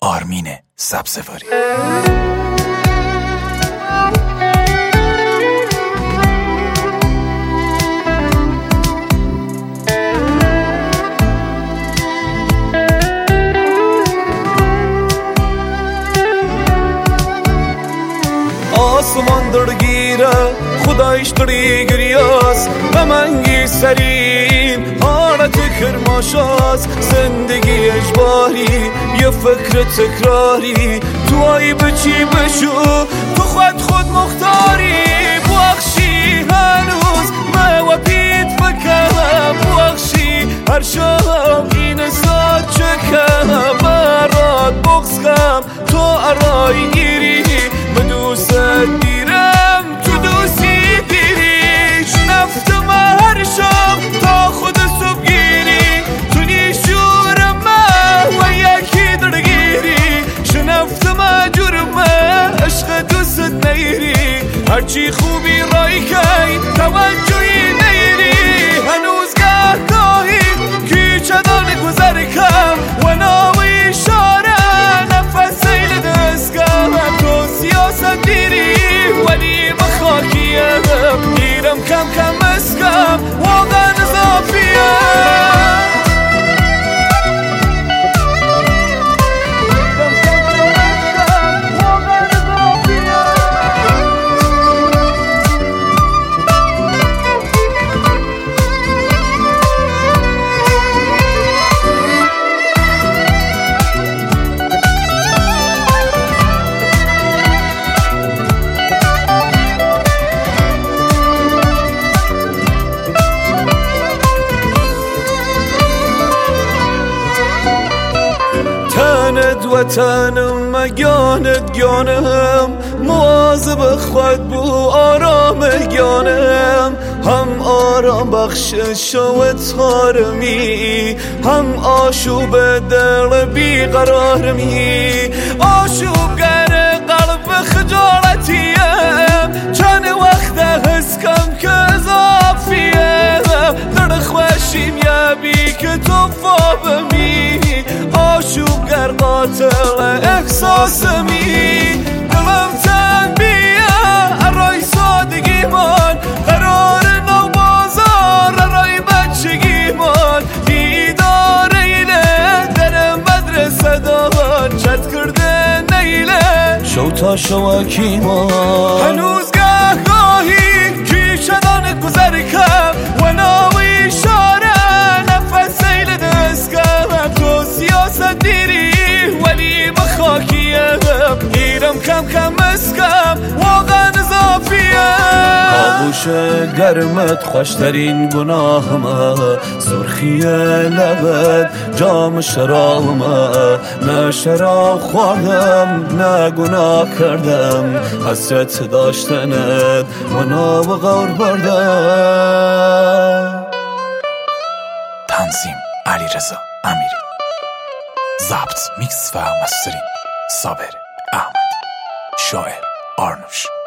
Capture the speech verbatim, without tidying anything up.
آرمین سبزواری. آسمان درگیره خدایش دری گریاست غمانگیز سرین حالت کرماشاست زندگی اجباری یه فکر تکراری تو آی بچی بشو تو خود خود مختاری بخشی هنوز ما پید فکرم بخشی هر شام این ساعت چکم برات بغزم تو ارای گیری دوست دیرم تو دوستی دیریش نفتم هر شب تا خود صبح گیری تو نیشورم و یکی درگیری شنفتم جرم عشق دوست نیری هرچی خوبی رای کی توجهی نیری هنوز گه گاهی کیچه دان گذر کم و ناوی شاره نفس سیل دستگم تو سیاست دیری ولی بخاکیم گیرم کم کم اسکم واقعا اضافیم تنت وطنم مگانت گیانم مواظب خود بو آرام گیانم هم آرام بخشش و تارمی هم آشوب دل بیقرارمی آشوب گر قلب خجالتیم چند وقت حس کم که اضافیم در خوشیم یبی که تو فابمی آشوب گر قاتل احساسمی دلم تنبیه ارای سادگیمان قرار نو بازار ارای بچگیمان دیدار ایله در مدرسه دان چت کرده نیله شو تا شواکیمان هنوز گه گاهی کیشدان گذر کم و ناوی شاره نفس سیل دستگم تو سیاست دیری ولی بخاکیم گیرم کم کم اسکم واقعا اضافیم آغوش گرمت خوشترین گناهمه سرخی لبت جام شرابمه نه شراب خوردم نه گناه کردم حسرت داشتنت و نا و غور بردم. تنظیم علیرضا امیری، ضبط میکس و مسترینگ صابر احمد، شاعر آرنوش.